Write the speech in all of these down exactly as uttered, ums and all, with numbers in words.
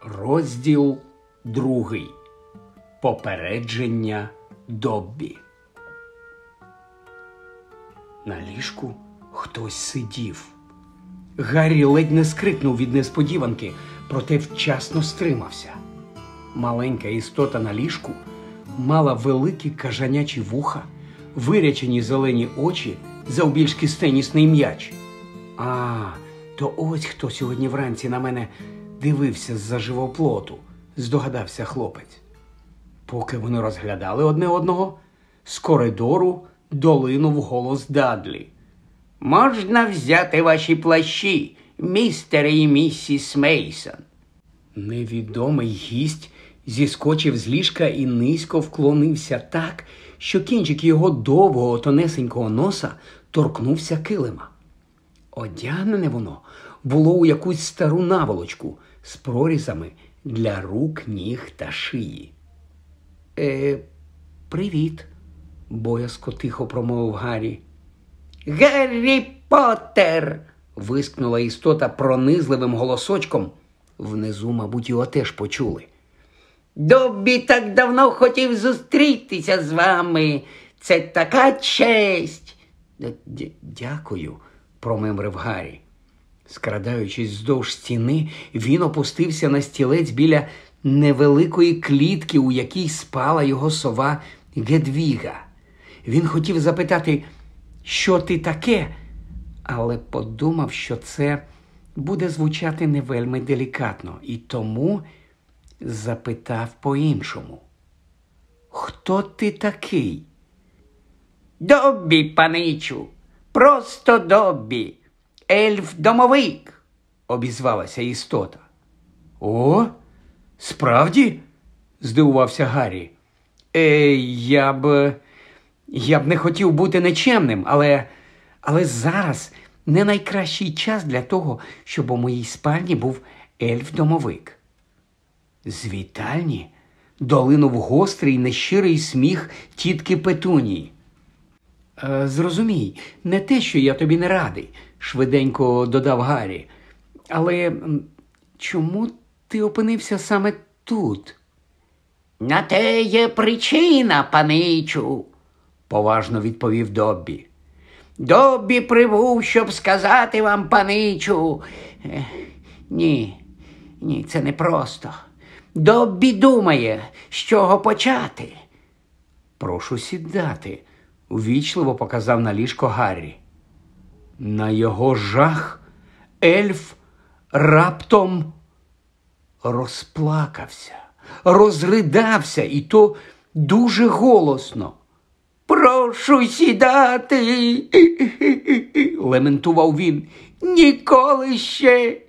Розділ другий. Попередження Доббі. На ліжку хтось сидів. Гаррі ледь не скрикнув від несподіванки, проте вчасно стримався. Маленька істота на ліжку мала великі кажанячі вуха, вирячені зелені очі, завбільшки з тенісний м'яч. А, то ось хто сьогодні вранці на мене дивився з-за живоплоту, здогадався хлопець. Поки вони розглядали одне одного, з коридору долинув голос Дадлі. «Можна взяти ваші плащі, містере і місіс Мейсон?» Невідомий гість зіскочив з ліжка і низько вклонився так, що кінчик його довгого тонесенького носа торкнувся килима. Одягнене воно було у якусь стару наволочку з прорізами для рук, ніг та шиї. «Е, привіт», – боязко тихо промовив Гаррі. «Гаррі Поттер!» – вискнула істота пронизливим голосочком. Внизу, мабуть, його теж почули. «Доббі так давно хотів зустрітися з вами. Це така честь!» Д- «Дякую», – промимрив Гаррі. Скрадаючись вздовж стіни, він опустився на стілець біля невеликої клітки, у якій спала його сова Гедвіга. Він хотів запитати, що ти таке, але подумав, що це буде звучати не вельми делікатно, і тому запитав по-іншому. «Хто ти такий?» «Доббі, паничу, просто Доббі, ельф-домовик», – обізвалася істота. «О, справді?» – здивувався Гаррі. Е, я б... я б не хотів бути нечемним, але... але зараз не найкращий час для того, щоб у моїй спальні був ельф-домовик. З вітальні долинув гострий нещирий сміх тітки Петунії. Е, зрозумій, не те, що я тобі не радий, швиденько додав Гаррі. Але чому ти опинився саме тут? «На те є причина, паничу», – поважно відповів Доббі. «Доббі прибув, щоб сказати вам, паничу. Е, ні, ні, це не просто. Доббі думає, з чого почати». «Прошу сідати», – увічливо показав на ліжко Гаррі. На його жах ельф раптом розплакався, розридався, і то дуже голосно. «Прошу сідати», – лементував він. «Ніколи ще,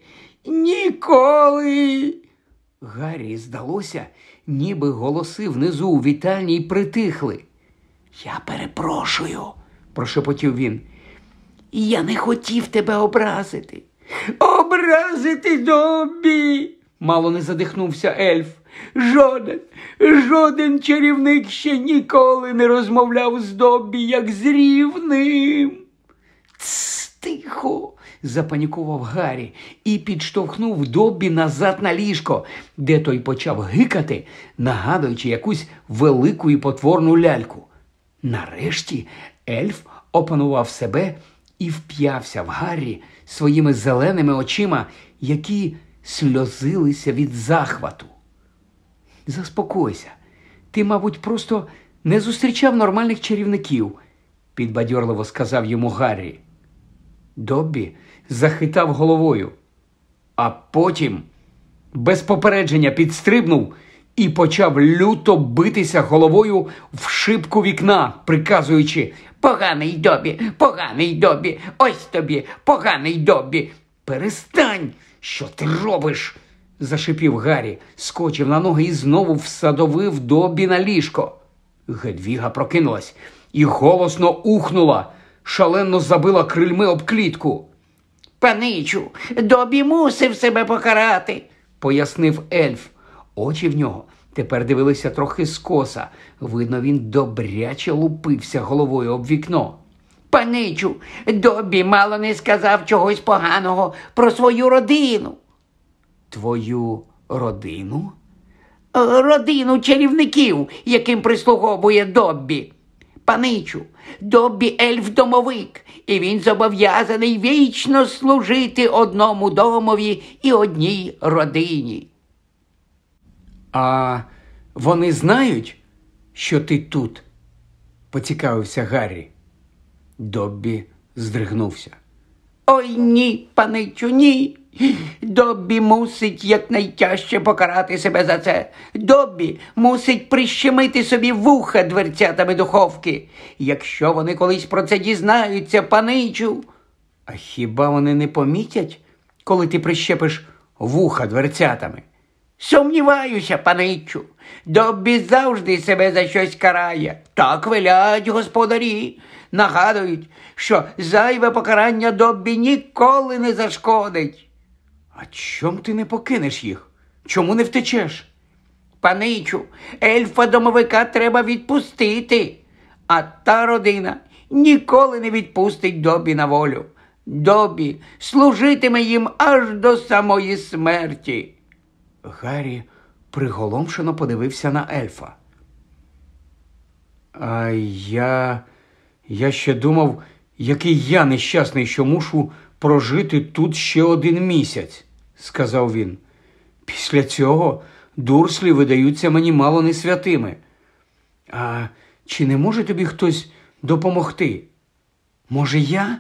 ніколи». Гаррі здалося, ніби голоси внизу у вітальні притихли. «Я перепрошую», – прошепотів він. «Я не хотів тебе образити». «Образити, Доббі!» – мало не задихнувся ельф. «Жоден, жоден чарівник ще ніколи не розмовляв з Доббі, як з рівним». «Тсс, тихо!» – запанікував Гаррі і підштовхнув Доббі назад на ліжко, де той почав гикати, нагадуючи якусь велику і потворну ляльку. Нарешті ельф опанував себе і вп'явся в Гаррі своїми зеленими очима, які сльозилися від захвату. «Заспокойся, ти, мабуть, просто не зустрічав нормальних чарівників», – підбадьорливо сказав йому Гаррі. Доббі захитав головою, а потім без попередження підстрибнув і почав люто битися головою в шибку вікна, приказуючи: «Поганий Доббі, поганий Доббі, ось тобі, поганий Доббі». «Перестань! Що ти робиш?» – зашипів Гаррі, скочив на ноги і знову всадовив Доббі на ліжко. Гедвіга прокинулась і голосно ухнула, шалено забила крильми об клітку. «Паничу, Доббі мусив себе покарати», – пояснив ельф. Очі в нього тепер дивилися трохи скоса. Видно, він добряче лупився головою об вікно. «Паничу, Доббі мало не сказав чогось поганого про свою родину». «Твою Родину? Родину чарівників, яким прислуговує Доббі. Паничу, Доббі ельф-домовик, і він зобов'язаний вічно служити одному домові і одній родині. А вони знають, що ти тут? Поцікавився Гаррі. Доббі здригнувся. Ой, ні, паничу, ні. Доббі мусить якнайтяжче покарати себе за це. Доббі мусить прищемити собі вуха дверцятами духовки. Якщо вони колись про це дізнаються, паничу. А хіба вони не помітять, коли ти прищепиш вуха дверцятами? Сумніваюся, паничу. Доббі завжди себе за щось карає. Так велять господарі. Нагадують, що зайве покарання Доббі ніколи не зашкодить. А чом ти не покинеш їх? Чому не втечеш? Паничу, ельфа-домовика треба відпустити, а та родина ніколи не відпустить Доббі на волю. Доббі служитиме їм аж до самої смерті. Гаррі приголомшено подивився на ельфа. А я... я ще думав, який я нещасний, що мушу прожити тут ще один місяць, сказав він. Після цього Дурслі видаються мені мало не святими. А чи не може тобі хтось допомогти? Може, я?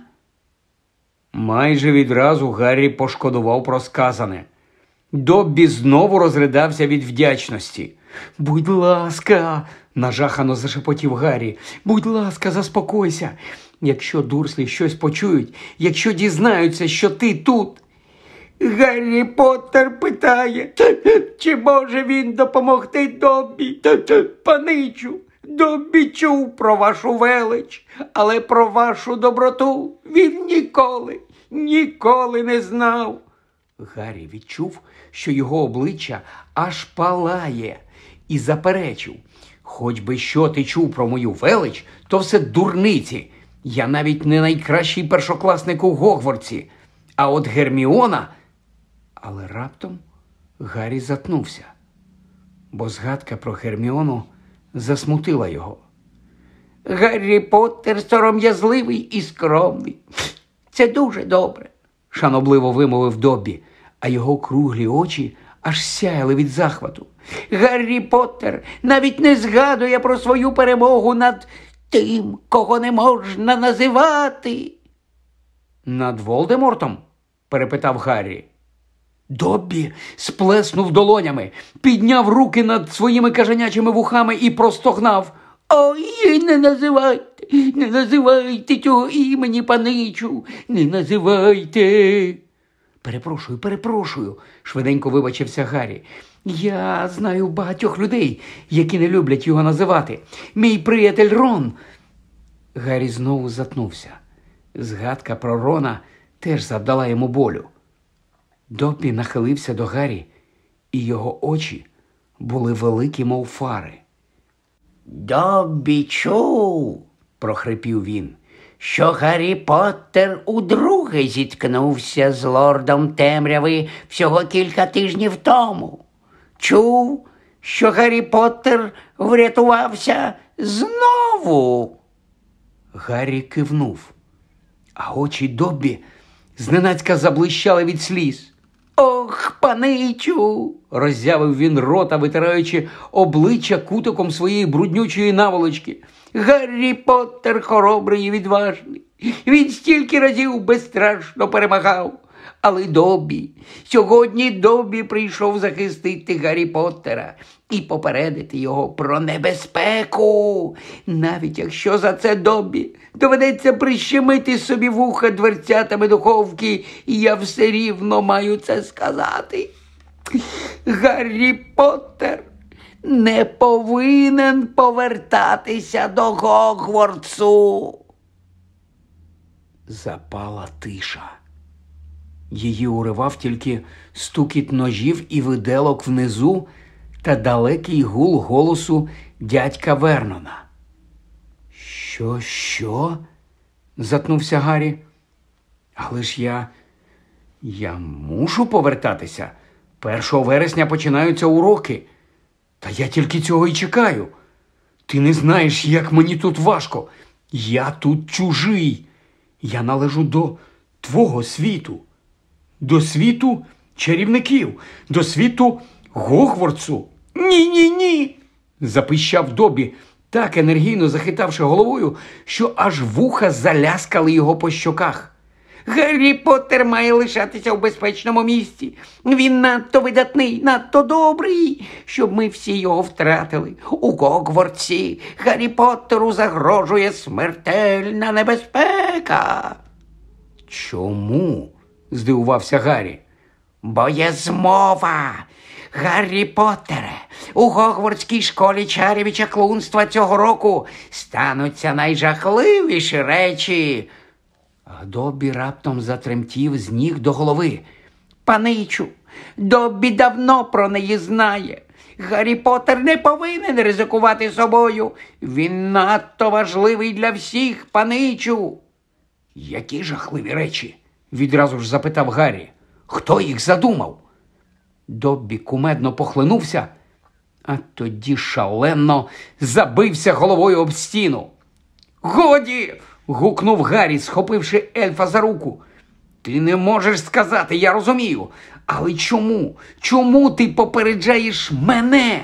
Майже відразу Гаррі пошкодував про сказане. Доббі знову розридався від вдячності. «Будь ласка!» – нажахано зашепотів Гаррі. «Будь ласка, заспокойся! Якщо Дурслі щось почують, якщо дізнаються, що ти тут...» Гаррі Поттер питає, чи може він допомогти Доббі? Паничу, Доббі чув про вашу велич, але про вашу доброту він ніколи, ніколи не знав. Гаррі відчув, що його обличчя аж палає, і заперечив. Хоч би що ти чув про мою велич, то все дурниці. Я навіть не найкращий першокласник у Гогвартсі. А от Герміона... Але раптом Гаррі затнувся, бо згадка про Герміону засмутила його. Гаррі Поттер сором'язливий і скромний. Це дуже добре, шанобливо вимовив Доббі, а його круглі очі аж сяяли від захвату. Гаррі Поттер навіть не згадує про свою перемогу над тим, кого не можна називати. Над Волдемортом? Перепитав Гаррі. Доббі сплеснув долонями, підняв руки над своїми кажанячими вухами і простогнав. Ой, не називайте, не називайте цього імені, паничу, не називайте. Перепрошую, перепрошую, швиденько вибачився Гаррі. Я знаю багатьох людей, які не люблять його називати. Мій приятель Рон. Гаррі знову затнувся. Згадка про Рона теж завдала йому болю. Доббі нахилився до Гаррі, і його очі були великі, мов фари. Доббі чув, прохрипів він, що Гаррі Поттер удруге зіткнувся з лордом Темряви всього кілька тижнів тому. Чув, що Гаррі Поттер врятувався знову. Гаррі кивнув, а очі Доббі зненацька заблищали від сліз. Ох, паничу, роззявив він рота, витираючи обличчя кутиком своєї бруднючої наволочки. Гаррі Поттер хоробрий і відважний. Він стільки разів безстрашно перемагав. Але Доббі, сьогодні Доббі прийшов захистити Гаррі Поттера і попередити його про небезпеку. Навіть якщо за це Доббі доведеться прищемити собі вуха дверцятами духовки, я все рівно маю це сказати. Гаррі Поттер не повинен повертатися до Гогвартсу. Запала тиша. Її уривав тільки стукіт ножів і виделок внизу та далекий гул голосу дядька Вернона. «Що, що?» – затнувся Гаррі. «Але ж я... я мушу повертатися», Першого вересня починаються уроки. Та я тільки цього і чекаю. Ти не знаєш, як мені тут важко. Я тут чужий. Я належу до твого світу. До світу чарівників. До світу Гогвартсу. Ні-ні-ні, запищав Доббі, так енергійно захитавши головою, що аж вуха заляскали його по щоках. Гаррі Поттер має лишатися в безпечному місці. Він надто видатний, надто добрий, щоб ми всі його втратили. У Гогвартсі Гаррі Поттеру загрожує смертельна небезпека. Чому? Здивувався Гаррі. Бо є змова. Гаррі Поттере, у Гогвартській школі чарів і чаклунства цього року стануться найжахливіші речі. А Доббі раптом затремтів з ніг до голови. Паничу, Доббі давно про неї знає. Гаррі Поттер не повинен ризикувати собою. Він надто важливий для всіх, паничу. Які жахливі речі? Відразу ж запитав Гаррі. Хто їх задумав? Доббі кумедно похлинувся, а тоді шалено забився головою об стіну. Годі! Гукнув Гаррі, схопивши ельфа за руку. Ти не можеш сказати, я розумію. Але чому? Чому ти попереджаєш мене?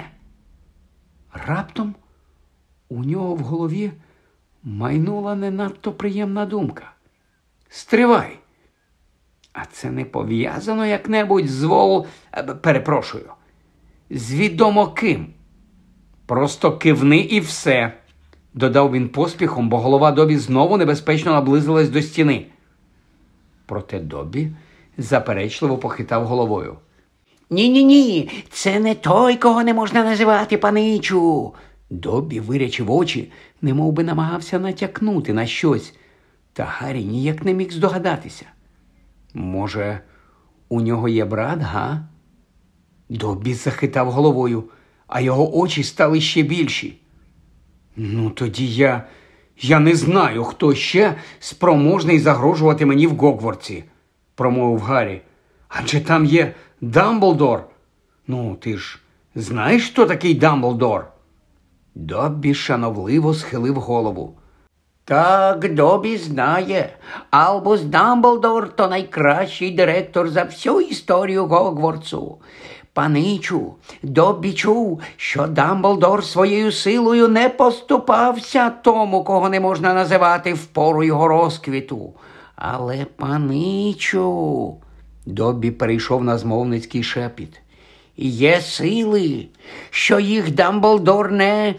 Раптом у нього в голові майнула не надто приємна думка. Стривай. А це не пов'язано як-небудь з вол... Перепрошую. З відомо ким. Просто кивни і все. Додав він поспіхом, бо голова Доббі знову небезпечно наблизилась до стіни. Проте Доббі заперечливо похитав головою. Ні-ні-ні, це не той, кого не можна називати, паничу. Доббі вирячив очі, немов би намагався натякнути на щось, та Гаррі ніяк не міг здогадатися. Може, у нього є брат, га? Доббі захитав головою, а його очі стали ще більші. Ну, тоді я... Я не знаю, хто ще спроможний загрожувати мені в Гогвартсі, промовив Гаррі. Адже там є Дамблдор. Ну, ти ж знаєш, хто такий Дамблдор? Доббі шановливо схилив голову. Так, Доббі знає. Альбус Дамблдор – то найкращий директор за всю історію Гогвартсу. Паничу, Доббі чув, що Дамблдор своєю силою не поступався тому, кого не можна називати в пору його розквіту. Але, паничу, Доббі перейшов на змовницький шепіт. Є сили, що їх Дамблдор не...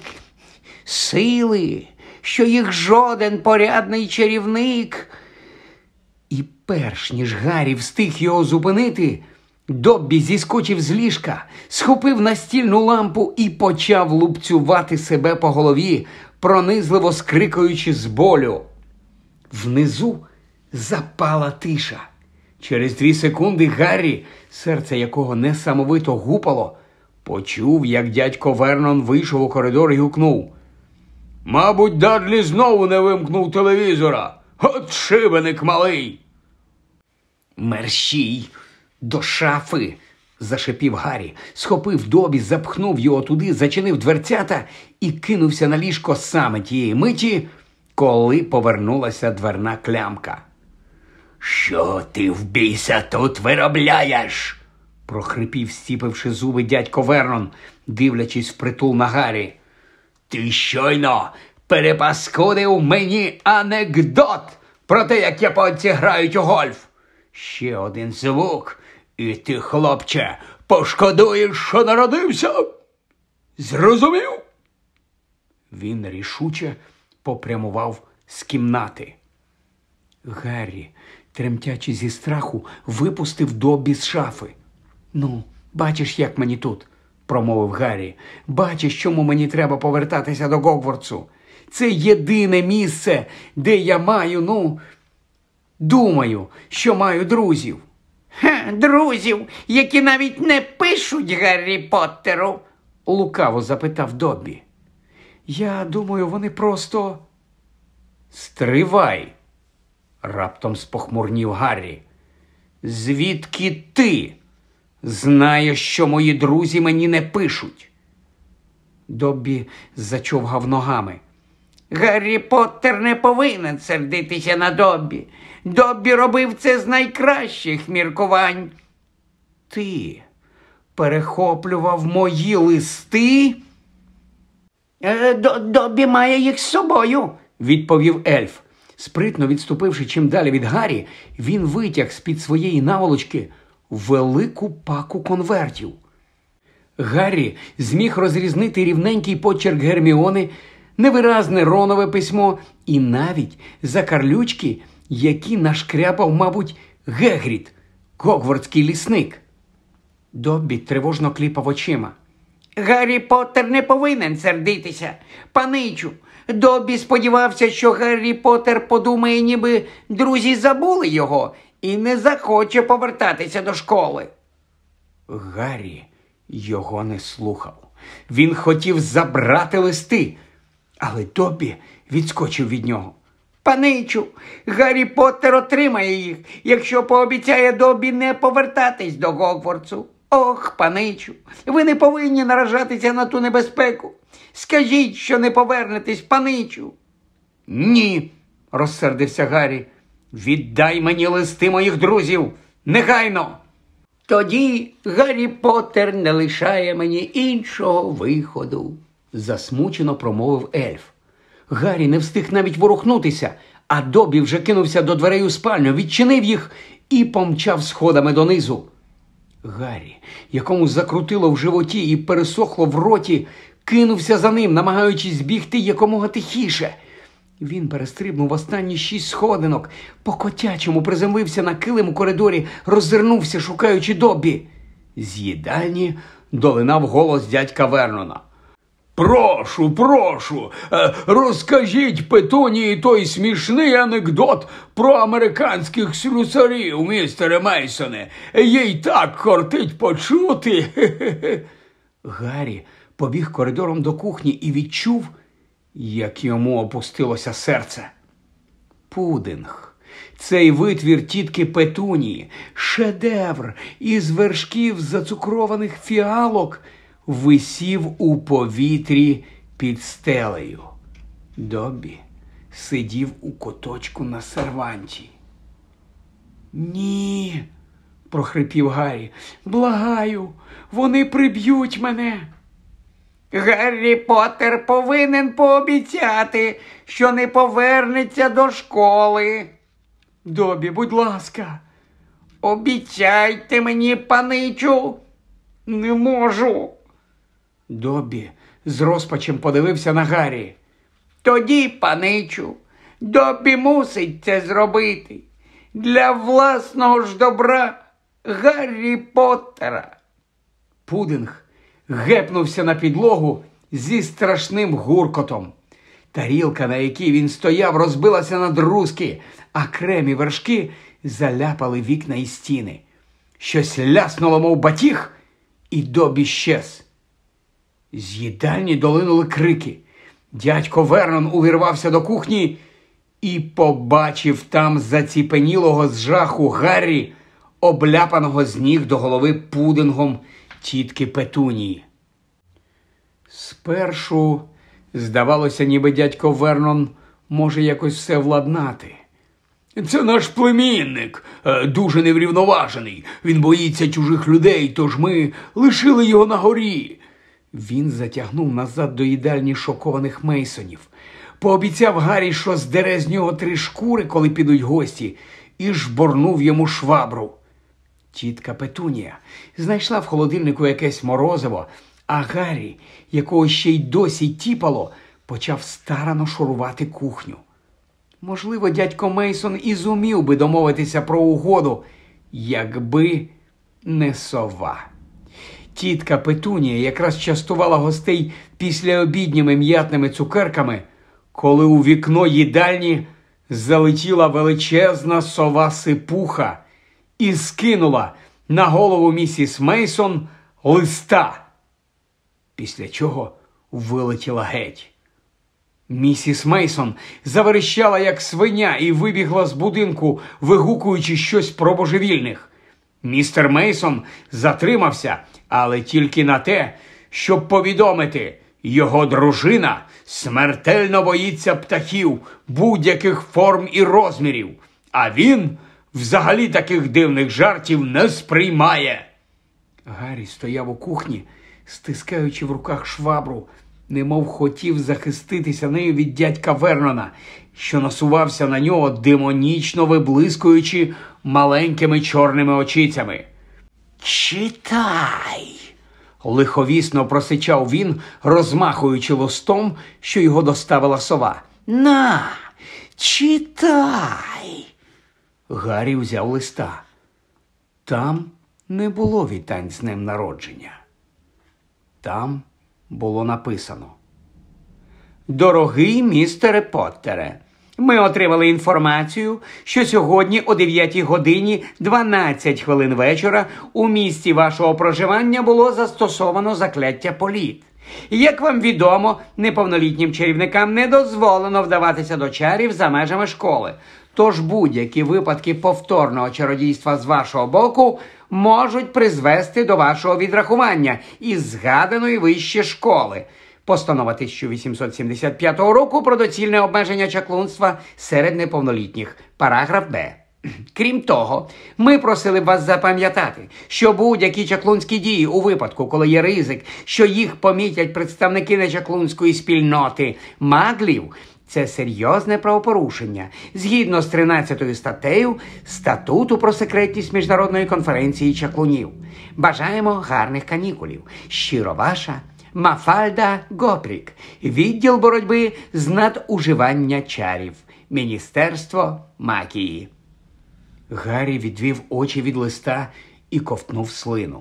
Сили, що їх жоден порядний чарівник. І перш ніж Гаррі встиг його зупинити, Доббі зіскочив з ліжка, схопив настільну лампу і почав лупцювати себе по голові, пронизливо скрикаючи з болю. Внизу запала тиша. Через дві секунди Гаррі, серце якого несамовито гупало, почув, як дядько Вернон вийшов у коридор і гукнув. «Мабуть, Дадлі знову не вимкнув телевізора. От шибеник малий!» «Мерщій! До шафи!» – зашепів Гаррі, схопив Доббі, запхнув його туди, зачинив дверцята і кинувся на ліжко саме тієї миті, коли повернулася дверна клямка. «Що ти в біса тут виробляєш?» – прохрипів, стіпивши зуби дядько Вернон, дивлячись впритул на Гаррі. «Ти щойно перепаскудив мені анекдот про те, як японці грають у гольф. Ще один звук, і ти, хлопче, пошкодуєш, що народився. Зрозумів?» Він рішуче попрямував з кімнати. Гаррі, тремтячи зі страху, випустив Доббі з шафи. «Ну, бачиш, як мені тут?» – промовив Гаррі. «Бачиш, чому мені треба повертатися до Гогвартсу? Це єдине місце, де я маю, ну, думаю, що маю друзів». Ха, друзів, які навіть не пишуть Гаррі Поттеру? – лукаво запитав Доббі. «Я думаю, вони просто...» «Стривай!» – раптом спохмурнів Гаррі. «Звідки ти знає, що мої друзі мені не пишуть. Доббі зачовгав ногами. Гаррі Поттер не повинен сердитися на Доббі. Доббі робив це з найкращих міркувань. Ти перехоплював мої листи? Е, Доббі має їх з собою, відповів ельф. Спритно відступивши чим далі від Гаррі, він витяг з-під своєї наволочки велику паку конвертів. Гаррі зміг розрізнити рівненький почерк Герміони, невиразне Ронове письмо і навіть закарлючки, які нашкряпав, мабуть, Гегрід, гогвардський лісник. Доббі тривожно кліпав очима. Гаррі Поттер не повинен сердитися. Паничу, Доббі сподівався, що Гаррі Поттер подумає, ніби друзі забули його і не захоче повертатися до школи. Гаррі його не слухав. Він хотів забрати листи, але Доббі відскочив від нього. Паничу, Гаррі Поттер отримає їх, якщо пообіцяє Доббі не повертатись до Гогвартсу. Ох, паничу, ви не повинні наражатися на ту небезпеку. Скажіть, що не повернетесь, паничу. Ні, розсердився Гаррі. Віддай мені листи моїх друзів, негайно. Тоді Гаррі Поттер не лишає мені іншого виходу, засмучено промовив ельф. Гаррі не встиг навіть ворухнутися, а Доббі вже кинувся до дверей у спальню, відчинив їх і помчав сходами донизу. Гаррі, якому закрутило в животі і пересохло в роті, кинувся за ним, намагаючись збігти якомога тихіше. Він перестрибнув останні шість сходинок, по-котячому приземлився на килим у коридорі, роззирнувся, шукаючи Доббі. З їдальні долинав голос дядька Вернона. «Прошу, прошу, розкажіть Петунії той смішний анекдот про американських слюсарів, містере Мейсоне. Їй так кортить почути». Гаррі побіг коридором до кухні і відчув, як йому опустилося серце. Пудинг. Цей витвір тітки Петунії, шедевр із вершків зацукрованих фіалок, висів у повітрі під стелею. Доббі сидів у куточку на серванті. «Ні», – прохрипів Гаррі, – «благаю, вони приб'ють мене». Гаррі Поттер повинен пообіцяти, що не повернеться до школи. Доббі, будь ласка. Обіцяйте мені, паничу. Не можу. Доббі з розпачем подивився на Гаррі. Тоді, паничу, Доббі мусить це зробити. Для власного ж добра Гаррі Поттера. Пудинг гепнувся на підлогу зі страшним гуркотом. Тарілка, на якій він стояв, розбилася на друзки, а крем і вершки заляпали вікна і стіни. Щось ляснуло, мов батіг, і Доббі щез. З їдальні долинули крики. Дядько Вернон увірвався до кухні і побачив там заціпенілого з жаху Гаррі, обляпаного з ніг до голови пудингом тітки Петунії. Спершу здавалося, ніби дядько Вернон може якось все владнати. «Це наш племінник, дуже неврівноважений. Він боїться чужих людей, тож ми лишили його на горі». Він затягнув назад до їдальні шокованих Мейсонів. Пообіцяв Гаррі, що здере з нього три шкури, коли підуть гості, і жборнув йому швабру. Тітка Петунія знайшла в холодильнику якесь морозиво, а Гаррі, якого ще й досі тіпало, почав старано шурувати кухню. Можливо, дядько Мейсон і зумів би домовитися про угоду, якби не сова. Тітка Петунія якраз частувала гостей післяобідніми м'ятними цукерками, коли у вікно їдальні залетіла величезна сова-сипуха і скинула на голову місіс Мейсон листа, після чого вилетіла геть. Місіс Мейсон заверещала, як свиня, і вибігла з будинку, вигукуючи щось про божевільних. Містер Мейсон затримався, але тільки на те, щоб повідомити, його дружина смертельно боїться птахів будь-яких форм і розмірів, а він взагалі таких дивних жартів не сприймає. Гаррі стояв у кухні, стискаючи в руках швабру, немов хотів захиститися нею від дядька Вернона, що насувався на нього, демонічно виблискуючи маленькими чорними очицями. «Читай!» – лиховісно просичав він, розмахуючи листом, що його доставила сова. «На, читай!» Гаррі взяв листа. Там не було вітань з днем народження. Там було написано: «Дорогий містере Поттере, ми отримали інформацію, що сьогодні о дев'ятій годині дванадцять хвилин вечора у місці вашого проживання було застосовано закляття політ. Як вам відомо, неповнолітнім чарівникам не дозволено вдаватися до чарів за межами школи. Тож будь-які випадки повторного чародійства з вашого боку можуть призвести до вашого відрахування із згаданої вище школи. Постанова тисяча вісімсот сімдесят п'ятого року про доцільне обмеження чаклунства серед неповнолітніх. Параграф Б. Крім того, ми просили б вас запам'ятати, що будь-які чаклунські дії у випадку, коли є ризик, що їх помітять представники нечаклунської спільноти маглів, це серйозне правопорушення, згідно з тринадцятою статтею Статуту про секретність Міжнародної конференції чаклунів. Бажаємо гарних канікулів. Щиро ваша Мафальда Гопрік. Відділ боротьби з надуживання чарів. Міністерство магії». Гаррі відвів очі від листа і ковтнув слину.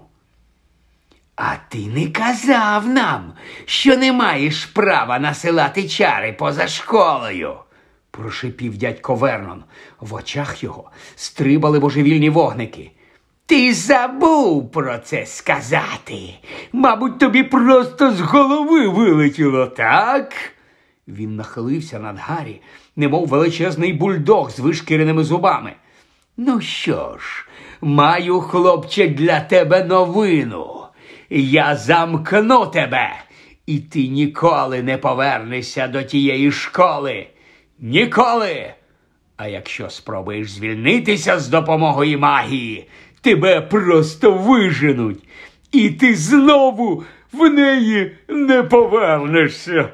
«А ти не казав нам, що не маєш права насилати чари поза школою!» – прошипів дядько Вернон. В очах його стрибали божевільні вогники. «Ти забув про це сказати! Мабуть, тобі просто з голови вилетіло, так?» Він нахилився над Гаррі, немов величезний бульдог з вишкіреними зубами. «Ну що ж, маю, хлопче, для тебе новину. Я замкну тебе, і ти ніколи не повернешся до тієї школи. Ніколи! А якщо спробуєш звільнитися з допомогою магії, тебе просто виженуть, і ти знову в неї не повернешся!»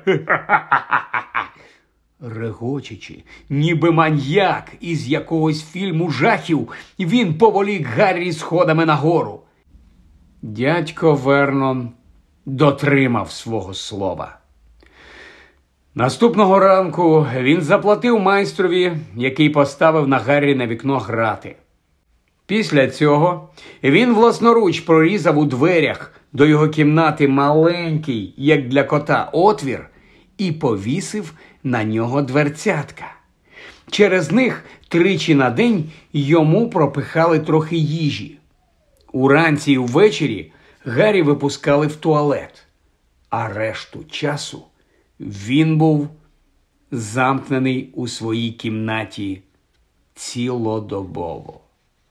Регочучи, ніби маньяк із якогось фільму жахів, він поволік Гаррі сходами нагору. Дядько Вернон дотримав свого слова. Наступного ранку він заплатив майстрові, який поставив на Гаррі на вікно грати. Після цього він власноруч прорізав у дверях до його кімнати маленький, як для кота, отвір і повісив на нього дверцятка. Через них тричі на день йому пропихали трохи їжі. Уранці і ввечері Гаррі випускали в туалет, а решту часу він був замкнений у своїй кімнаті цілодобово.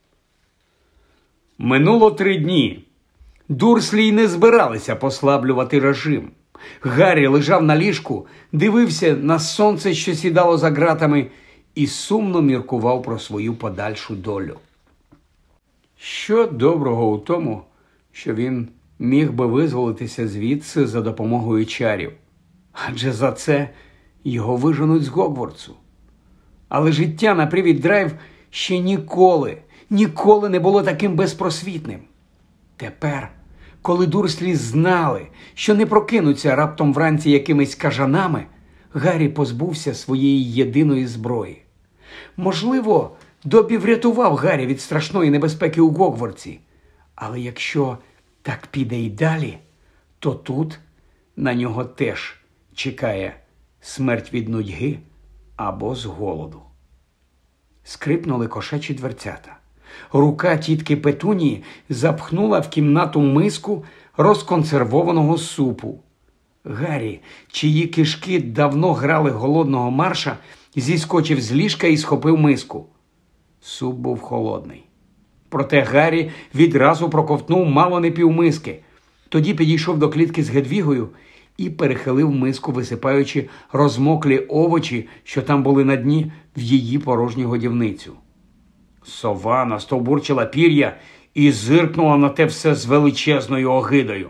Минуло три дні. Дурслі й не збиралися послаблювати режим. Гаррі лежав на ліжку, дивився на сонце, що сідало за ґратами, і сумно міркував про свою подальшу долю. Що доброго у тому, що він міг би визволитися звідси за допомогою чарів? Адже за це його виженуть з Гогвартсу. Але життя на Привіт-Драйв ще ніколи, ніколи не було таким безпросвітним. Тепер, коли Дурслі знали, що не прокинуться раптом вранці якимись кажанами, Гаррі позбувся своєї єдиної зброї. Можливо, Доббі врятував Гаррі від страшної небезпеки у Гогвартсі. Але якщо так піде й далі, то тут на нього теж чекає смерть від нудьги або з голоду. Скрипнули кошачі дверцята. Рука тітки Петунії запхнула в кімнату миску розконсервованого супу. Гаррі, чиї кишки давно грали голодного марша, зіскочив з ліжка і схопив миску. Суп був холодний. Проте Гаррі відразу проковтнув мало не півмиски. Тоді підійшов до клітки з Гедвігою і перехилив миску, висипаючи розмоклі овочі, що там були на дні, в її порожню годівницю. Сова настовбурчила пір'я і зиркнула на те все з величезною огидою.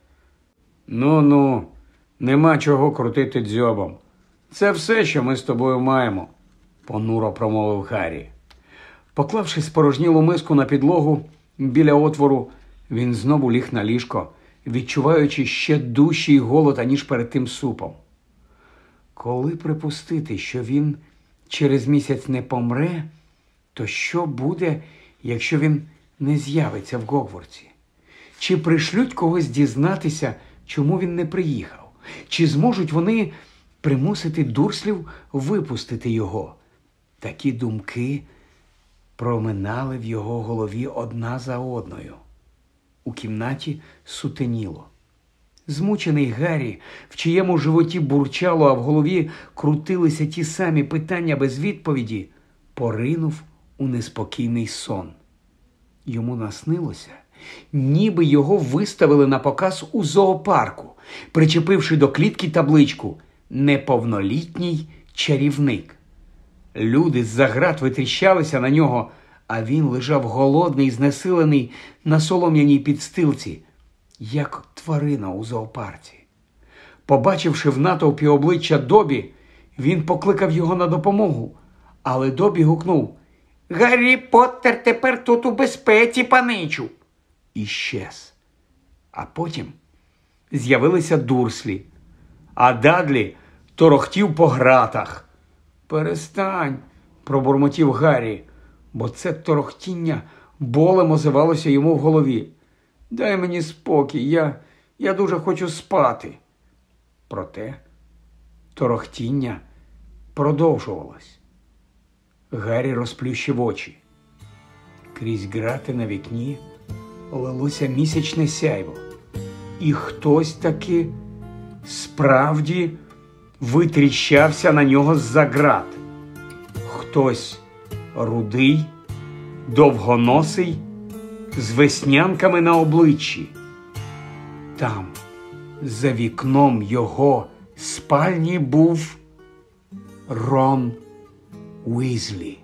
«Ну-ну, нема чого крутити дзьобом. Це все, що ми з тобою маємо», – понуро промовив Гаррі. Поклавши спорожнілу миску на підлогу біля отвору, він знову ліг на ліжко, відчуваючи ще дужчий голод, аніж перед тим супом. Коли припустити, що він через місяць не помре, то що буде, якщо він не з'явиться в Гогвартсі? Чи пришлють когось дізнатися, чому він не приїхав? Чи зможуть вони примусити Дурслів випустити його? Такі думки проминали в його голові одна за одною. У кімнаті сутеніло. Змучений Гаррі, в чиєму животі бурчало, а в голові крутилися ті самі питання без відповіді, поринув у неспокійний сон. Йому наснилося, ніби його виставили на показ у зоопарку, причепивши до клітки табличку «Неповнолітній чарівник». Люди з-за град витріщалися на нього, а він лежав голодний, знесилений на солом'яній підстилці, як тварина у зоопарці. Побачивши в натовпі обличчя Добі, він покликав його на допомогу, але Добі гукнув: «Гаррі Поттер тепер тут у безпеці, паничу!» І щез. А потім з'явилися Дурслі, а Дадлі торохтів по гратах. «Перестань!» – пробурмотів Гаррі, бо це торохтіння болем озивалося йому в голові. «Дай мені спокій, я, я дуже хочу спати». Проте торохтіння продовжувалось. Гаррі розплющив очі. Крізь грати на вікні лилося місячне сяйво. І хтось таки справді витріщався на нього з-за грат. Хтось рудий, довгоносий, з веснянками на обличчі. Там, за вікном його спальні, був Рон Уізлі.